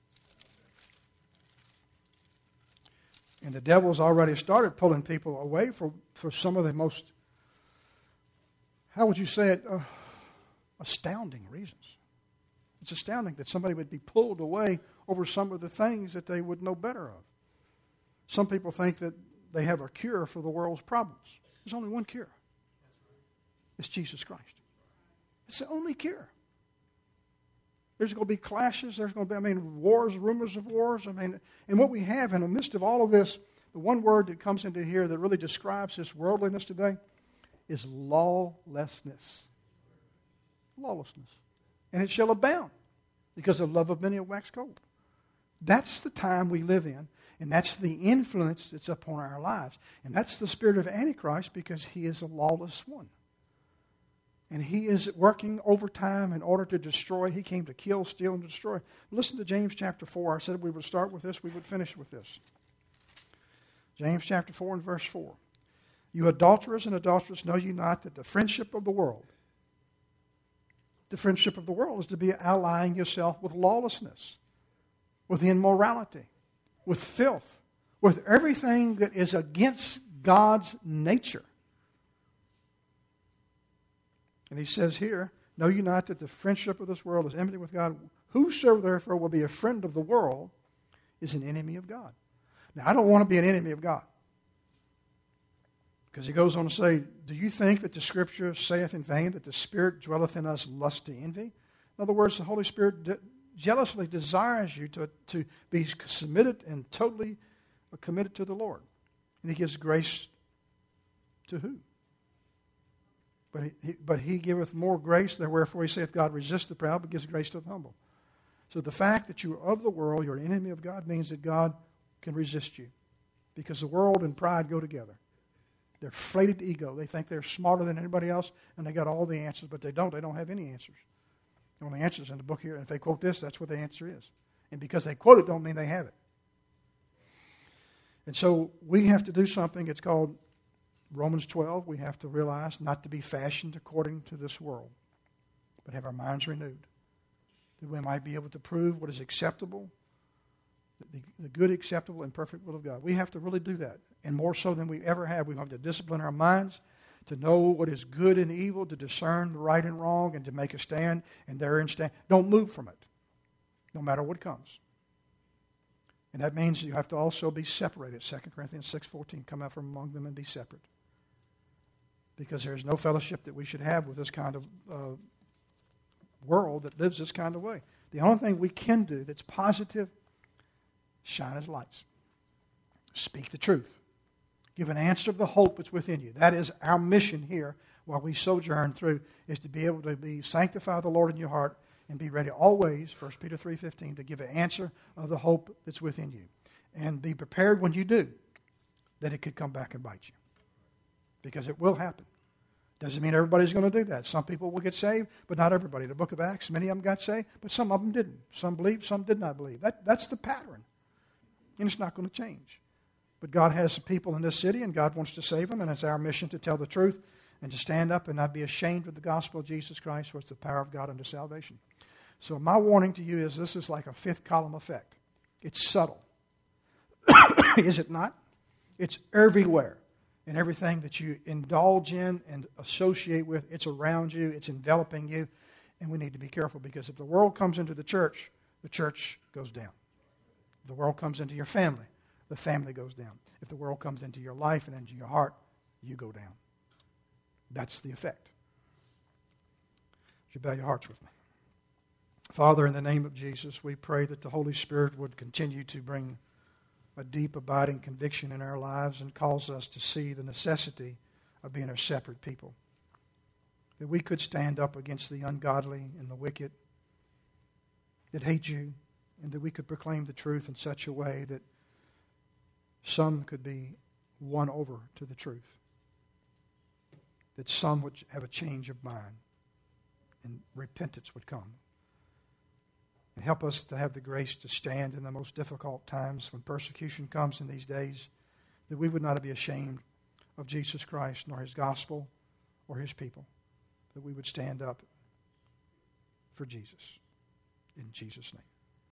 And the devil's already started pulling people away for some of the most, how would you say it, astounding reasons. It's astounding that somebody would be pulled away over some of the things that they would know better of. Some people think that they have a cure for the world's problems. There's only one cure. It's Jesus Christ. It's the only cure. There's going to be clashes. There's going to be, wars, rumors of wars. And what we have in the midst of all of this, the one word that comes into here that really describes this worldliness today is lawlessness. Lawlessness. And it shall abound because the love of many will wax cold. That's the time we live in, and that's the influence that's upon our lives. And that's the spirit of Antichrist because he is a lawless one. And he is working overtime in order to destroy. He came to kill, steal, and destroy. Listen to James chapter 4. I said we would start with this, we would finish with this. James chapter 4 and verse 4. You adulterers and adulteresses, know you not that the friendship of the world is to be allying yourself with lawlessness, with immorality, with filth, with everything that is against God's nature. And he says here, Know you not that the friendship of this world is enmity with God? Whosoever therefore will be a friend of the world is an enemy of God. Now, I don't want to be an enemy of God. Because he goes on to say, do you think that the Scripture saith in vain that the Spirit dwelleth in us lust to envy? In other words, the Holy Spirit jealously desires you to be submitted and totally committed to the Lord. And he gives grace to who? But he giveth more grace, wherefore he saith, God resist the proud, but gives grace to the humble. So the fact that you are of the world, you're an enemy of God, means that God can resist you. Because the world and pride go together. They're inflated ego. They think they're smarter than anybody else, and they got all the answers, but they don't. They don't have any answers. The only answer is in the book here. And if they quote this, that's what the answer is. And because they quote it, don't mean they have it. And so we have to do something. It's called Romans 12. We have to realize not to be fashioned according to this world, but have our minds renewed, that we might be able to prove what is acceptable, the good, acceptable, and perfect will of God. We have to really do that, and more so than we ever have. We have to discipline our minds to know what is good and evil, to discern the right and wrong, and to make a stand, and therein stand. Don't move from it, no matter what comes. And that means you have to also be separated. 2 Corinthians 6:14, come out from among them and be separate. Because there's no fellowship that we should have with this kind of world that lives this kind of way. The only thing we can do that's positive, shine as lights. Speak the truth. Give an answer of the hope that's within you. That is our mission here while we sojourn through, is to be able to sanctify the Lord in your heart and be ready always, 1 Peter 3:15, to give an answer of the hope that's within you. And be prepared when you do, that it could come back and bite you. Because it will happen. Doesn't mean everybody's going to do that. Some people will get saved, but not everybody. The book of Acts, many of them got saved, but some of them didn't. Some believed, some did not believe. That's the pattern. And it's not going to change. But God has people in this city, and God wants to save them, and it's our mission to tell the truth and to stand up and not be ashamed of the gospel of Jesus Christ, for it's the power of God unto salvation. So my warning to you is this is like a fifth column effect. It's subtle. Is it not? It's everywhere. And everything that you indulge in and associate with, it's around you, it's enveloping you, and we need to be careful, because if the world comes into the church goes down. If the world comes into your family, the family goes down. If the world comes into your life and into your heart, you go down. That's the effect. Would you bow your hearts with me? Father, in the name of Jesus, we pray that the Holy Spirit would continue to bring a deep, abiding conviction in our lives and cause us to see the necessity of being a separate people. That we could stand up against the ungodly and the wicked that hate you, and that we could proclaim the truth in such a way that some could be won over to the truth. That some would have a change of mind and repentance would come. And help us to have the grace to stand in the most difficult times when persecution comes in these days, that we would not be ashamed of Jesus Christ, nor his gospel, or his people, that we would stand up for Jesus. In Jesus' name.